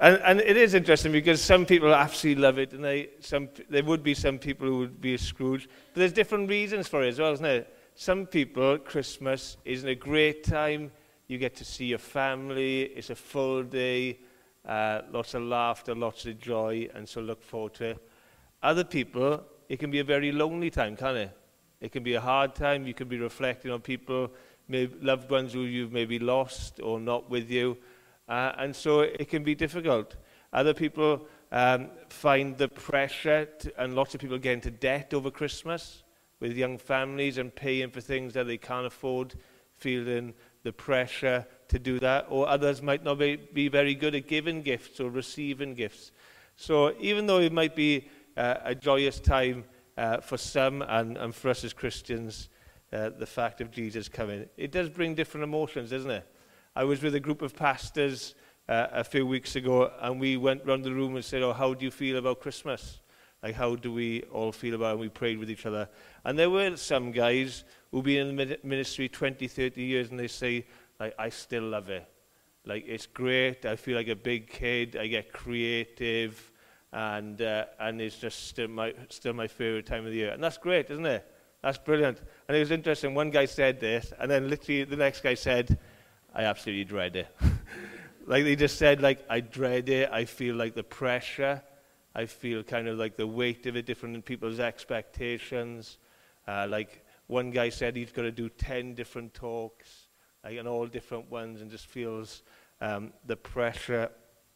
And it is interesting because some people absolutely love it, and there would be some people who would be a Scrooge. But there's different reasons for it as well, isn't there? Some people, Christmas isn't a great time. You get to see your family. It's a full day, lots of laughter, lots of joy, and so look forward to it. Other people, it can be a very lonely time, can't it? It can be a hard time. You can be reflecting on people, maybe loved ones who you've maybe lost or not with you. And so it can be difficult. Other people find the pressure, and lots of people get into debt over Christmas with young families and paying for things that they can't afford, feeling the pressure to do that. Or others might not be very good at giving gifts or receiving gifts. So even though it might be a joyous time for some and for us as Christians, the fact of Jesus coming, it does bring different emotions, doesn't it? I was with a group of pastors a few weeks ago, and we went around the room and said, "Oh, how do you feel about Christmas? Like, how do we all feel about it?" And we prayed with each other. And there were some guys who've been in the ministry 20, 30 years, and they say, like, "I still love it. Like, it's great. I feel like a big kid. I get creative, and it's just still my favorite time of the year." And that's great, isn't it? That's brilliant. And it was interesting. One guy said this, and then literally the next guy said, "I absolutely dread it." Like they just said, like, "I dread it. I feel like the pressure. I feel kind of like the weight of it, different in people's expectations." Like one guy said he's got to do 10 different talks, like, and all different ones, and just feels the pressure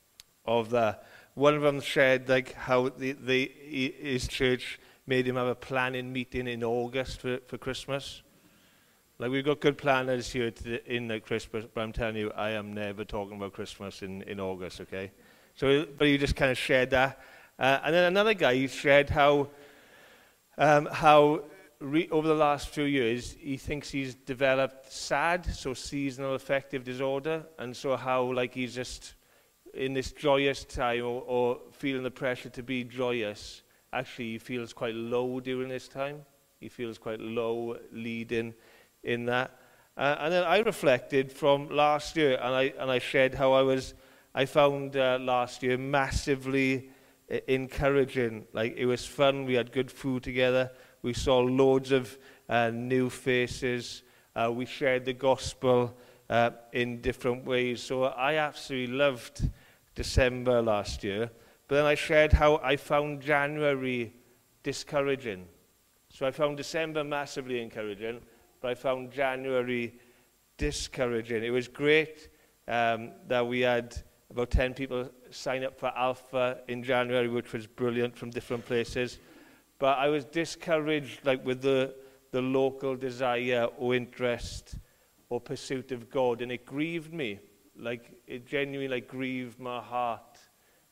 of that. One of them shared like how his church made him have a planning meeting in August for Christmas. Like, we've got good planners here in Christmas, but I'm telling you, I am never talking about Christmas in August, okay? So, but he just kind of shared that. And then another guy shared how over the last few years, he thinks he's developed SAD, so seasonal affective disorder, and so how, like, he's just in this joyous time or feeling the pressure to be joyous. Actually, he feels quite low during this time. He feels quite low leading in that. And then I reflected from last year, and I shared how I found last year massively encouraging. Like, it was fun. We had good food together. We saw loads of new faces. We shared the gospel in different ways. So I absolutely loved December last year. But then I shared how I found January discouraging. So I found December massively encouraging, but I found January discouraging. It was great that we had about 10 people sign up for Alpha in January, which was brilliant, from different places. But I was discouraged, like, with the local desire or interest or pursuit of God, and it grieved me. Like, it genuinely, like, grieved my heart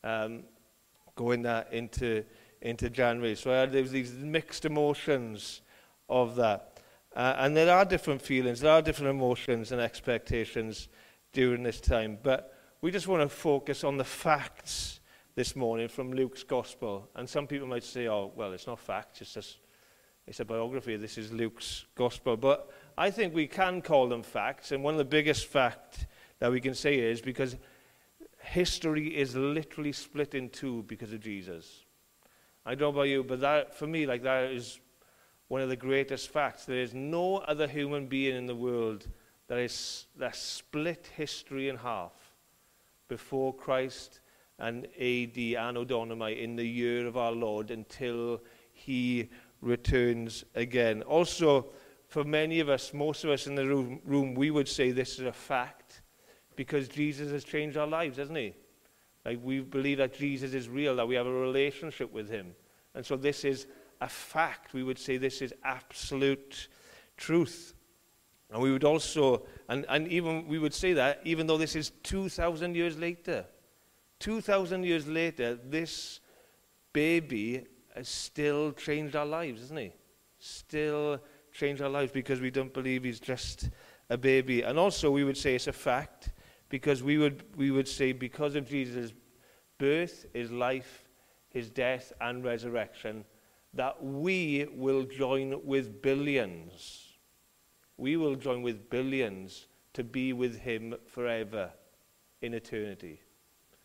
going that into January. So there was these mixed emotions of that. And there are different feelings, there are different emotions and expectations during this time. But we just want to focus on the facts this morning from Luke's Gospel. And some people might say, "Oh, well, it's not facts, it's a biography. This is Luke's Gospel." But I think we can call them facts. And one of the biggest facts that we can say is because history is literally split in two because of Jesus. I don't know about you, but that, for me, like, that is one of the greatest facts. There is no other human being in the world that split history in half before Christ and AD, Anno Domini, in the year of our Lord, until he returns again. Also, for many of us, most of us in the room, we would say this is a fact because Jesus has changed our lives, hasn't he? Like, we believe that Jesus is real, that we have a relationship with him. And so this is a fact. We would say this is absolute truth. And we would also, and even we would say that even though this is 2,000 years later. 2,000 years later, this baby has still changed our lives, hasn't he? Still changed our lives because we don't believe he's just a baby. And also we would say it's a fact because we would say because of Jesus' birth, his life, his death and resurrection, that we will join with billions. We will join with billions to be with him forever in eternity.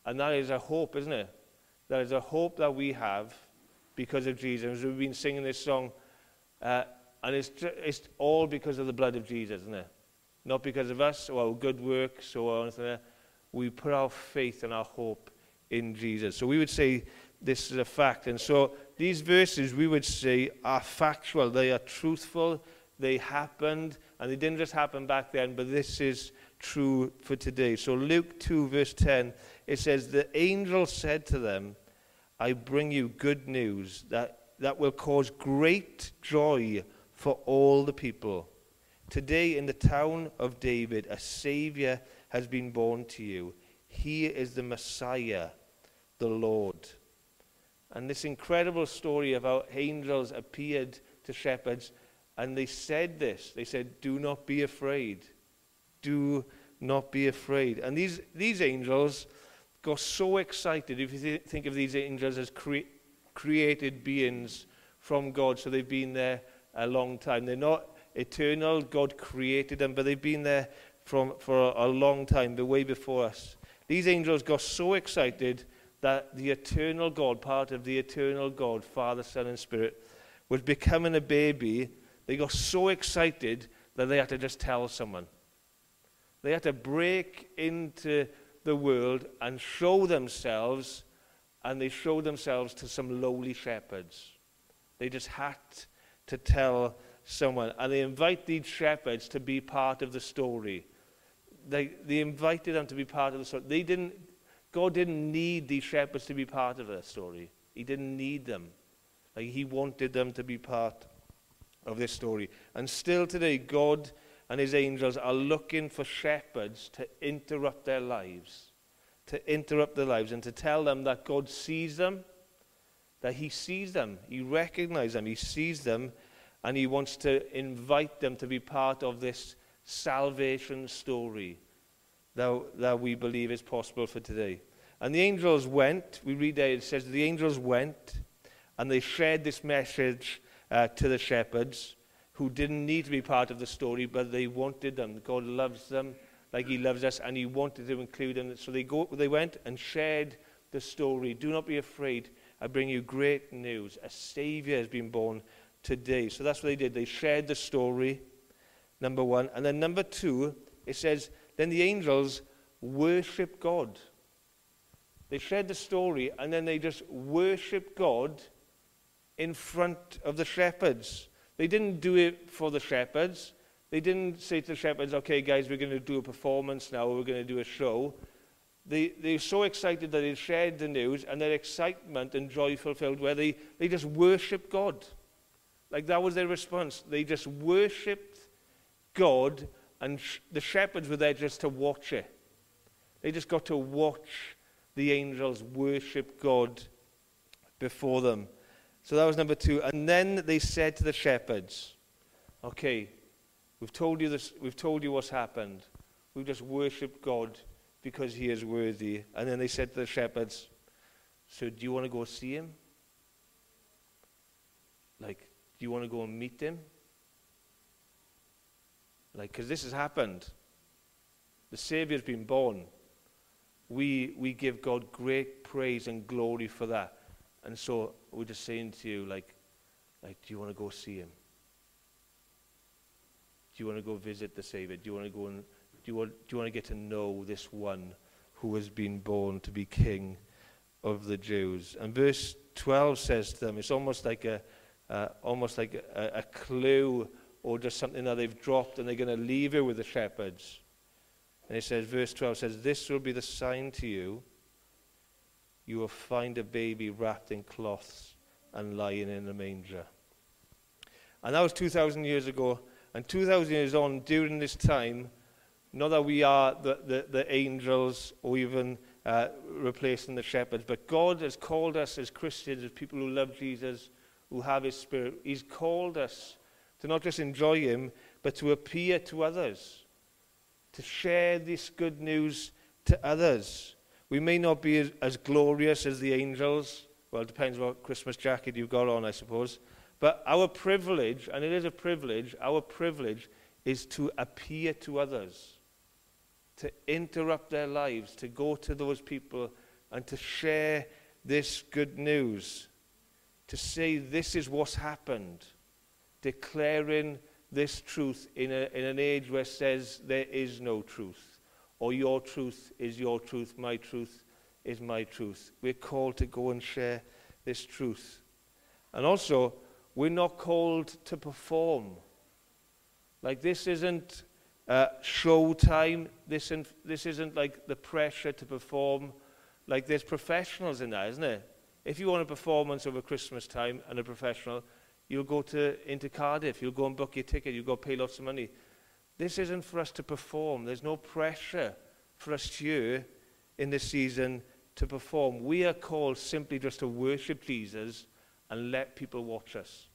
And that is a hope, isn't it? That is a hope that we have because of Jesus. We've been singing this song, and it's all because of the blood of Jesus, isn't it? Not because of us or our good works or anything like that. We put our faith and our hope in Jesus. So we would say this is a fact. And so these verses, we would say, are factual. They are truthful. They happened, and they didn't just happen back then, but this is true for today. So Luke 2, verse 10, it says, the angel said to them, I bring you good news that will cause great joy for all the people. Today in the town of David, a Savior has been born to you. He is the Messiah, the Lord. And this incredible story of how angels appeared to shepherds, and they said this. They said, do not be afraid. Do not be afraid. And these angels got so excited. If you think of these angels as created beings from God, so they've been there a long time. They're not eternal. God created them, but they've been there for a long time, the way before us. These angels got so excited that the eternal God, part of the eternal God, Father, Son, and Spirit, was becoming a baby. They got so excited that they had to just tell someone. They had to break into the world and show themselves, and they showed themselves to some lowly shepherds. They just had to tell someone, and they invite these shepherds to be part of the story. They invited them to be part of the story. God didn't need these shepherds to be part of the story. He didn't need them. He wanted them to be part of this story. And still today, God and his angels are looking for shepherds to interrupt their lives. And to tell them that God sees them, that he sees them, he recognizes them, he sees them, and he wants to invite them to be part of this salvation story that we believe is possible for today. And the angels went, we read there, it says the angels went, and they shared this message to the shepherds who didn't need to be part of the story, but they wanted them. God loves them like he loves us, and he wanted to include them. So they went and shared the story. Do not be afraid. I bring you great news. A Savior has been born today. So that's what they did. They shared the story, number one. And then number two, it says, then the angels worship God. They shared the story, and then they just worship God in front of the shepherds. They didn't do it for the shepherds. They didn't say to the shepherds, okay, guys, we're going to do a performance now, we're going to do a show. They're so excited that they shared the news, and their excitement and joy fulfilled, where they just worshiped God. Like that was their response. They just worshipped God, and the shepherds were there just to watch it. They just got to watch the angels worship God before them. So that was number two. And then they said to the shepherds, okay, we've told you this, we've told you what's happened. We've just worshipped God because he is worthy. And then they said to the shepherds, so do you want to go see him? Like, do you want to go and meet him? Like, because this has happened. The Savior's been born. We give God great praise and glory for that. And so we're just saying to you, like, do you want to go see him? Do you want to go visit the Savior? Do you want to go and do you want to get to know this one who has been born to be King of the Jews? And verse 12 says to them, it's almost like a clue, or just something that they've dropped, and they're going to leave it with the shepherds. And it says, verse 12 says, this will be the sign to you. You will find a baby wrapped in cloths and lying in a manger. And that was 2,000 years ago. And 2,000 years on, during this time, not that we are the angels or even replacing the shepherds, but God has called us as Christians, as people who love Jesus, who have his Spirit. He's called us to not just enjoy him, but to appear to others, to share this good news to others. We may not be as glorious as the angels. Well, it depends what Christmas jacket you've got on, I suppose. But our privilege, and it is a privilege, our privilege is to appear to others, to interrupt their lives, to go to those people, and to share this good news, to say this is what's happened, declaring this truth in an age where it says there is no truth, or your truth is your truth, my truth is my truth. We're called to go and share this truth. And also, we're not called to perform. Like, this isn't show time. This isn't like the pressure to perform. Like, there's professionals in that, isn't it? If you want a performance over Christmas time and a professional, you'll go into Cardiff, you'll go and book your ticket, you'll go pay lots of money. This isn't for us to perform. There's no pressure for us here in this season to perform. We are called simply just to worship Jesus and let people watch us.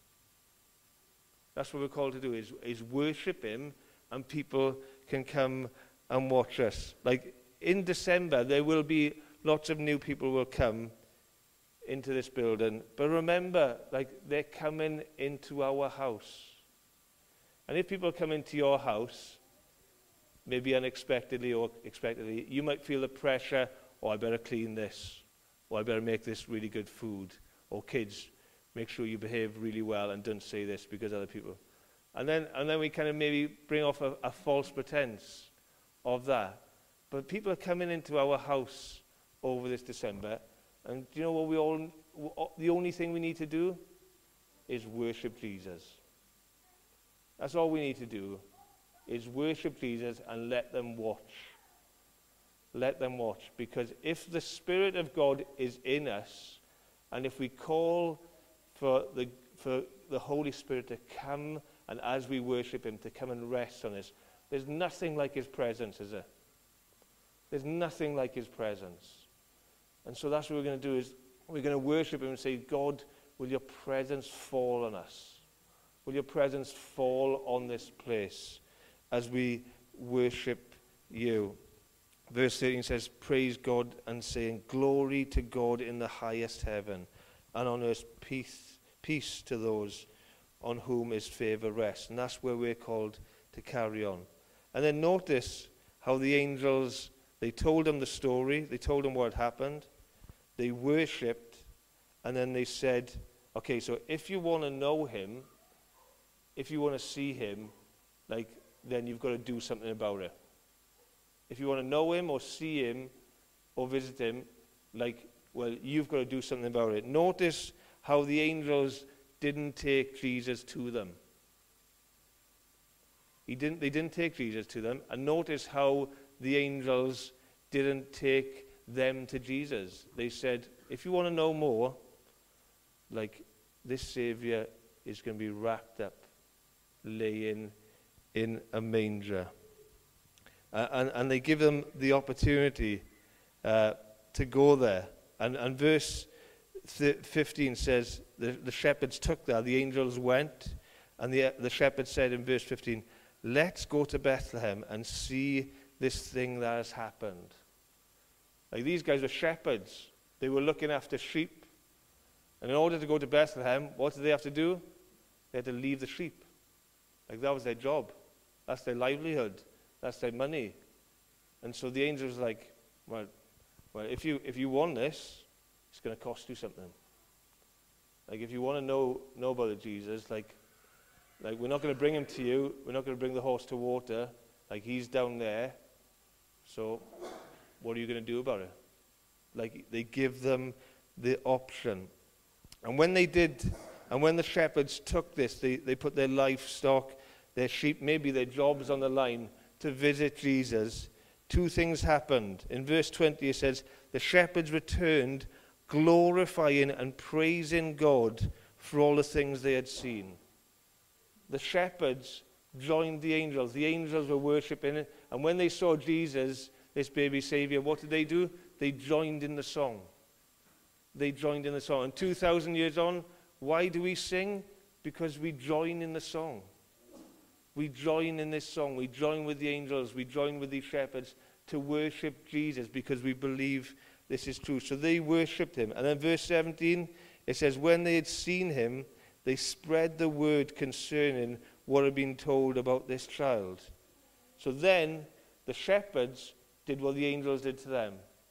That's what we're called to do, is worship him, and people can come and watch us. Like, in December, there will be lots of new people will come into this building. But remember, like, they're coming into our house. And if people come into your house, maybe unexpectedly or expectedly, you might feel the pressure, I better clean this, or I better make this really good food, or kids, make sure you behave really well and don't say this because other people. And then we kind of maybe bring off a false pretense of that. But people are coming into our house over this December, and do you know what the only thing we need to do is worship Jesus. That's all we need to do, is worship Jesus and let them watch. Let them watch. Because if the Spirit of God is in us, and if we call for the Holy Spirit to come, and as we worship him, to come and rest on us, there's nothing like his presence, is there? There's nothing like his presence. And so that's what we're going to do, is we're going to worship him and say, God, will your presence fall on us? Will your presence fall on this place as we worship you? Verse 13 says, praise God and saying, glory to God in the highest heaven, and on earth peace to those on whom his favor rests. And that's where we're called to carry on. And then notice how the angels, they told him the story, they told him what had happened, they worshipped, and then they said, okay, so if you want to know him, if you want to see him, then you've got to do something about it. If you want to know him or see him or visit him, you've got to do something about it. Notice how the angels didn't take Jesus to them. They didn't take Jesus to them. And notice how the angels didn't take them to Jesus. They said, if you want to know more, this Savior is going to be wrapped up, laying in a manger. And they give them the opportunity to go there. And verse 15 says, the shepherds took that, the angels went, and the shepherds said in verse 15, let's go to Bethlehem and see this thing that has happened. These guys were shepherds. They were looking after sheep. And in order to go to Bethlehem, what did they have to do? They had to leave the sheep. That was their job. That's their livelihood. That's their money. And so the angels were like, well, if you want this, it's going to cost you something. If you want to know about Jesus, we're not going to bring him to you. We're not going to bring the horse to water. He's down there. So what are you going to do about it? They give them the option. And when they did, and when the shepherds took this, they put their livestock, their sheep, maybe their jobs on the line to visit Jesus. Two things happened. In verse 20 it says, the shepherds returned, glorifying and praising God for all the things they had seen. The shepherds joined the angels. The angels were worshipping, and when they saw Jesus, this baby Savior, what did they do? They joined in the song. They joined in the song. And 2,000 years on, why do we sing? Because we join in the song. We join in this song. We join with the angels. We join with these shepherds to worship Jesus because we believe this is true. So they worshipped him. And then verse 17, it says, when they had seen him, they spread the word concerning what had been told about this child. So then the shepherds did what the angels did to them.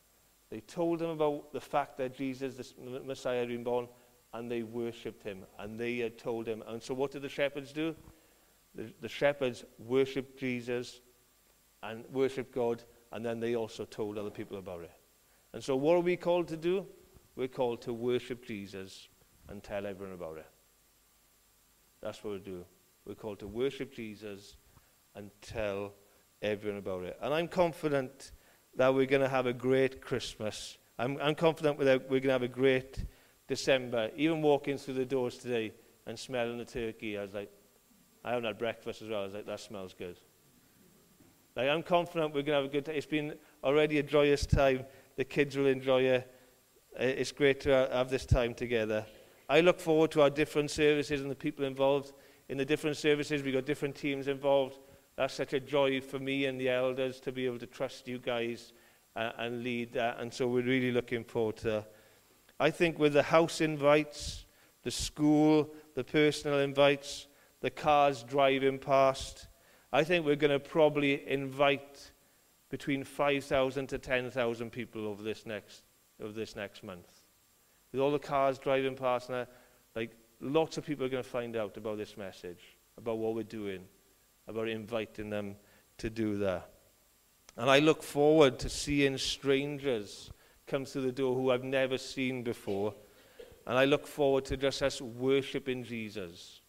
They told them about the fact that Jesus, the Messiah, had been born, and they worshipped him, and they had told him. And so what did the shepherds do? The shepherds worshipped Jesus and worshipped God, and then they also told other people about it. And so what are we called to do? We're called to worship Jesus and tell everyone about it. That's what we do. We're called to worship Jesus and tell everyone about it. And I'm confident that we're going to have a great Christmas. I'm confident that we're going to have a great December. Even walking through the doors today and smelling the turkey, I was like, I haven't had breakfast as well. I was like, that smells good. Like, I'm confident we're going to have a good time. It's been already a joyous time. The kids will enjoy it. It's great to have this time together. I look forward to our different services and the people involved. In the different services, we've got different teams involved. That's such a joy for me and the elders to be able to trust you guys and lead that. And so we're really looking forward to that. I think with the house invites, the school, the personal invites, the cars driving past, I think we're going to probably invite between 5,000 to 10,000 people over this next month. With all the cars driving past now, like, lots of people are going to find out about this message, about what we're doing, about inviting them to do that. And I look forward to seeing strangers come through the door who I've never seen before. And I look forward to just us worshiping Jesus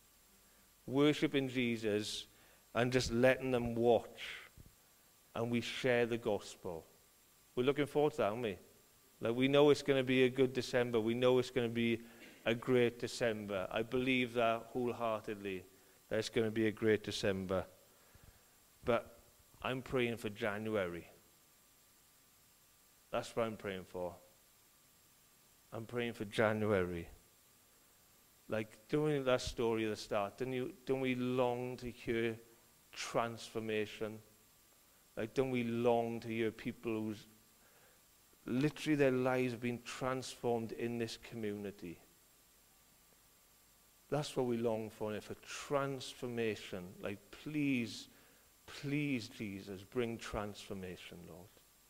and just letting them watch, and we share the gospel. We're looking forward to that, aren't we? Like, we know it's going to be a good December. We know it's going to be a great December. I believe that wholeheartedly, that it's going to be a great December. But I'm praying for January. That's what I'm praying for. I'm praying for January. Like, doing that story at the start, don't we long to hear transformation? Like, don't we long to hear people whose literally their lives have been transformed in this community? That's what we long for transformation. Like, please, Jesus, bring transformation, Lord.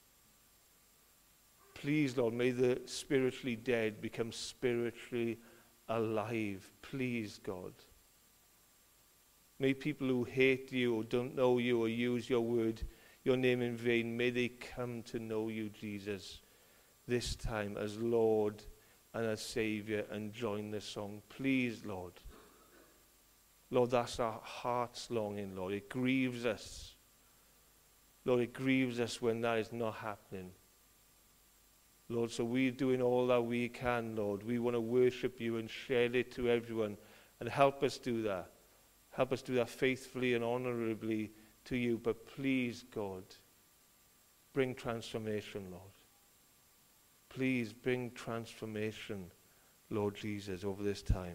Please, Lord, may the spiritually dead become spiritually alive. Please, God. May people who hate you or don't know you or use your word, your name in vain, may they come to know you, Jesus, this time as Lord and as Savior, and join the song. Please, Lord. Lord, that's our heart's longing, Lord. It grieves us. Lord, it grieves us when that is not happening. Lord, so we're doing all that we can, Lord. We want to worship you and share it to everyone. And help us do that. Help us do that faithfully and honorably to you. But please, God, bring transformation, Lord. Please bring transformation, Lord Jesus, over this time.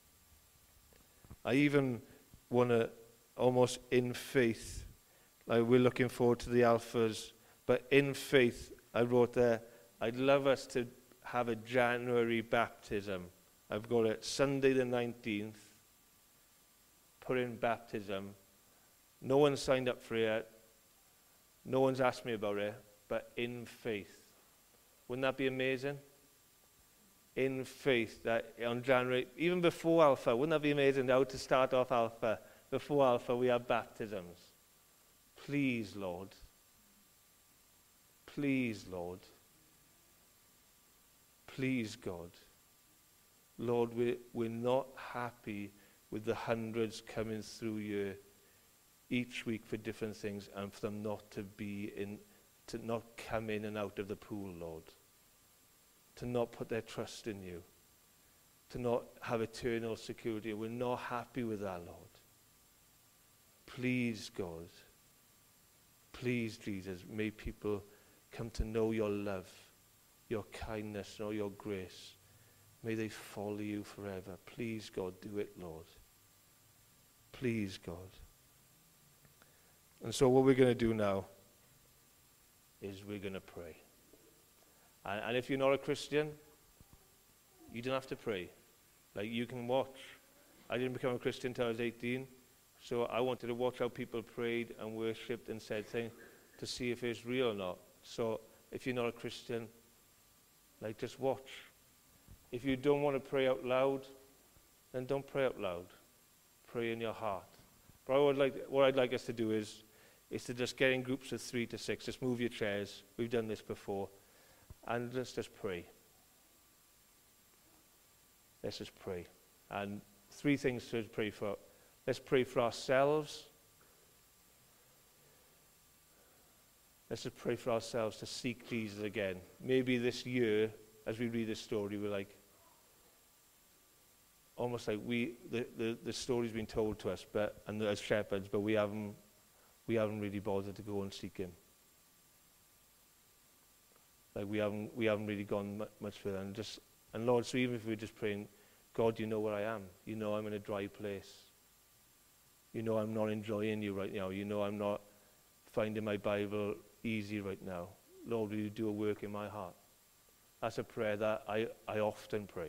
I even want to, almost in faith, like, we're looking forward to the Alphas, but in faith, I wrote there, I'd love us to have a January baptism. I've got it Sunday the 19th. Put in baptism. No one signed up for it yet. No one's asked me about it, but in faith. Wouldn't that be amazing? In faith, that on January, even before Alpha, wouldn't that be amazing now to start off Alpha? Before Alpha, we have baptisms. Please, Lord. Please, Lord. Please, God. Lord, we're not happy with the hundreds coming through here each week for different things, and for them not to be in, to not come in and out of the pool, Lord. To not put their trust in you. To not have eternal security. We're not happy with that, Lord. Please, God. Please, Jesus, may people come to know your love, your kindness, know your grace. May they follow you forever. Please, God, do it, Lord. Please, God. And so what we're going to do now is we're going to pray. And if you're not a Christian, you don't have to pray. Like, you can watch. I didn't become a Christian until I was 18, so I wanted to watch how people prayed and worshipped and said things to see if it's real or not. So if you're not a Christian, Like, just watch. If you don't want to pray out loud, then don't pray out loud. Pray in your heart. But what I'd like us to do is to just get in groups of 3 to 6. Just move your chairs. We've done this before. And let's just pray. Let's just pray. And 3 things to pray for. Let's pray for ourselves. Let's just pray for ourselves to seek Jesus again. Maybe this year, as we read this story, we're like, almost like the story's been told to us, and as shepherds, but we haven't really bothered to go and seek him. Like we haven't really gone much further. And Lord, so even if we're just praying, God, you know where I am. You know I'm in a dry place. You know I'm not enjoying you right now. You know I'm not finding my Bible easy right now. Lord, will you do a work in my heart? That's a prayer that I often pray.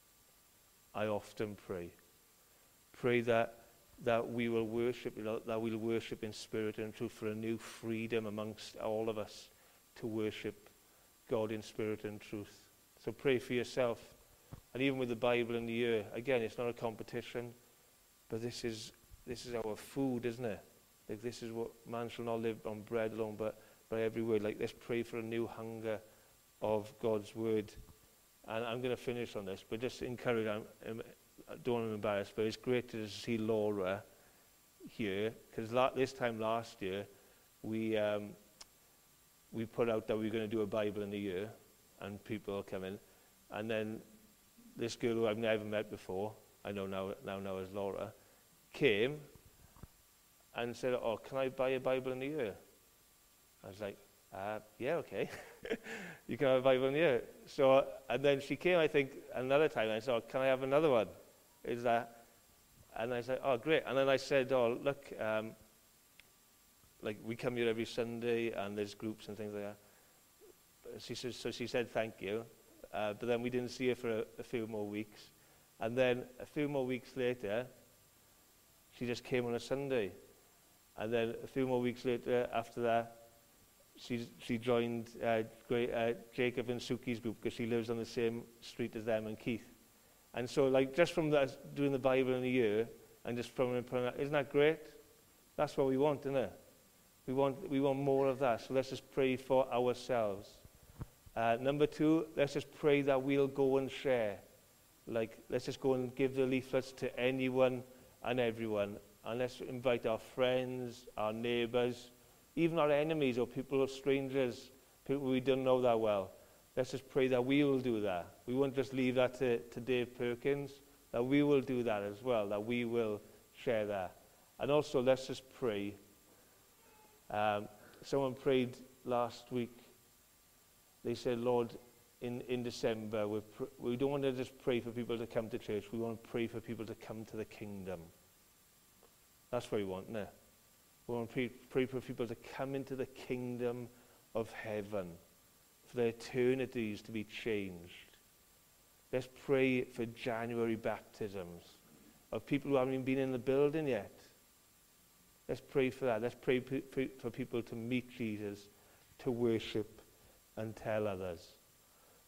I often pray. Pray that we will worship, that we'll worship in spirit and truth, for a new freedom amongst all of us to worship God in spirit and truth. So pray for yourself. And even with the Bible in the year, again, it's not a competition, but this is our food, isn't it? Like, this is what man shall not live on bread alone, but by every word. Like, let's pray for a new hunger of God's word. And I'm going to finish on this, but just encourage, I don't want to embarrass, but it's great to see Laura here, because this time last year, we put out that we were going to do a Bible in a year, and people will come in. And then this girl who I've never met before, I know now as Laura, came and said, oh, can I buy a Bible in a year? I was like, yeah, okay. You can have a Bible in a year. So, and then she came, I think, another time, and I said, oh, can I have another one? Is that? And I said, oh, great. And then I said, oh, look, like, we come here every Sunday, and there's groups and things like that. She said, thank you. But then we didn't see her for a few more weeks. And then a few more weeks later, she just came on a Sunday. And then a few more weeks later, after that, she joined Jacob and Suki's group, because she lives on the same street as them and Keith. And so, like, just from that, doing the Bible in a year, and just isn't that great? That's what we want, isn't it? We want more of that. So let's just pray for ourselves. Number 2, let's just pray that we'll go and share. Like, let's just go and give the leaflets to anyone and everyone. And let's invite our friends, our neighbours, even our enemies or people, strangers, people we don't know that well. Let's just pray that we will do that. We won't just leave that to Dave Perkins, that we will do that as well, that we will share that. And also, let's just pray. Someone prayed last week. They said, Lord, in December, we don't want to just pray for people to come to church. We want to pray for people to come to the kingdom. That's what we want, isn't it? We want to pray for people to come into the kingdom of heaven, for their eternities to be changed. Let's pray for January baptisms of people who haven't even been in the building yet. Let's pray for that. Let's pray for people to meet Jesus, to worship and tell others.